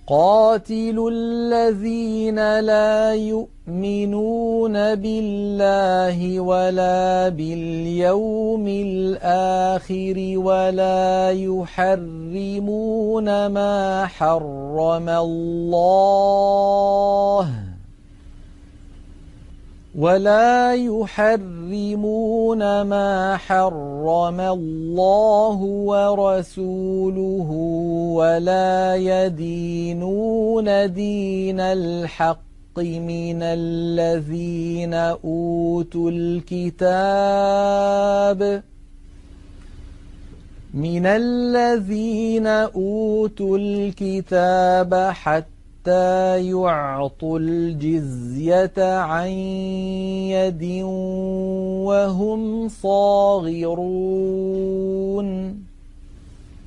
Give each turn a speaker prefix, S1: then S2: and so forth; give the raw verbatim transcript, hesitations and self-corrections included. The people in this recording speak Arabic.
S1: قاتلوا الذين لا يؤمنون بالله ولا باليوم الآخر ولا يحرمون ما حرم الله ولا يحرمون ما حرم الله ورسوله ولا يدينون دين الحق من الذين أوتوا الكتاب من الذين أوتوا الكتاب حتى حتى يعطوا الجزية عن يد وهم صاغرون